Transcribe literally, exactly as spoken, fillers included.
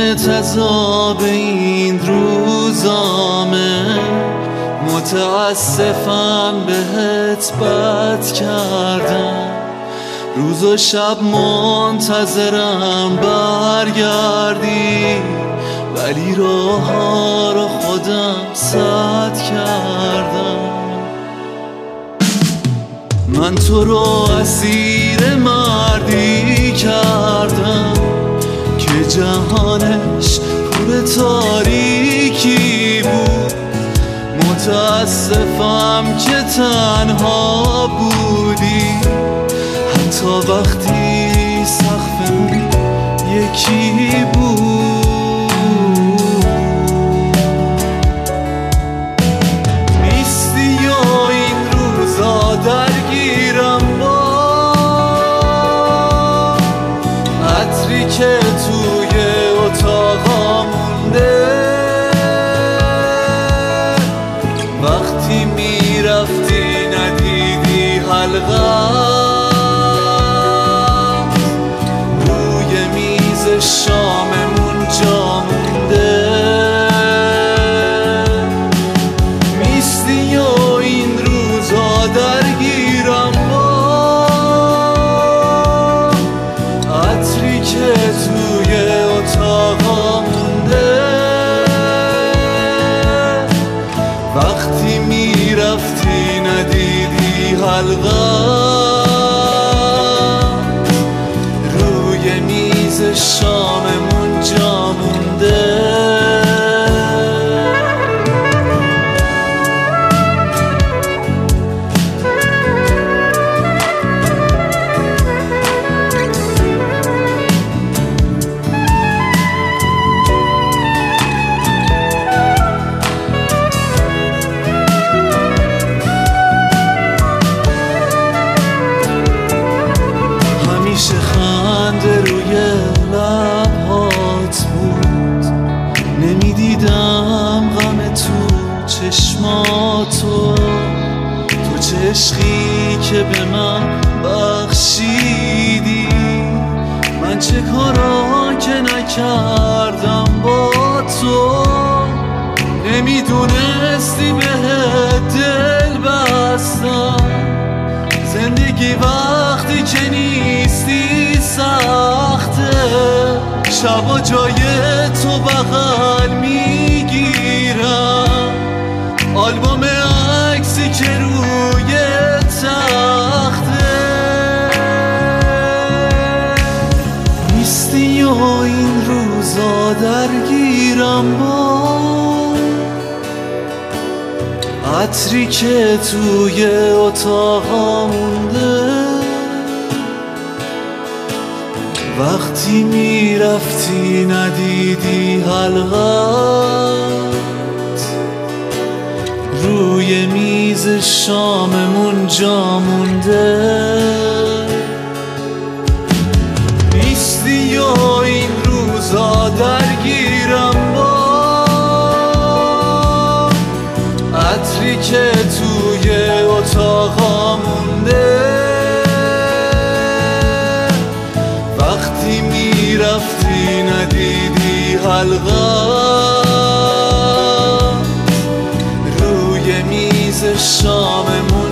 عذاب این روزامه، متاسفم بهت بد کردم. روز و شب منتظرم برگردی، ولی راه ها رو خودم سد کردم. من تو رو اسیر مردی کردم که جهانش پر تاریکی بود. متاسفم که تنها بودی، حتی وقتی سقفمون یکی بود. نیستی یا این روزا درگیرم با عطری که توی اتاقا مونده. وقتی میرفتی ندیدی حلقم، روی میز شاممون جا مونده. نیستی یا این روزا درگیرم با عطری که توی اتاقا مونده. وقتی میرفتی ندیدی حلقم، روی میز شاممون جا مونده. نمیدیدم غم تو چشماتو، تو چه عشقی که به من بخشیدی. من چه کارا که نکردم با تو، نمیدونستی بهت دل بستم. زندگی وقتی که نیستی سخته، شبا جای تو بغل میگیرم آلبوم عکسی که روی تخته. نیستی یا این روزا درگیرم با عطری که توی اتاقا مونده. وقتی میرفتی ندیدی حلقت، روی میز شاممون جا مونده. نیستی یا این روزا درگیرم با عطری که توی اتاقا مونده. وقتی میرفتی ندیدی حلقم، روی میز شاممون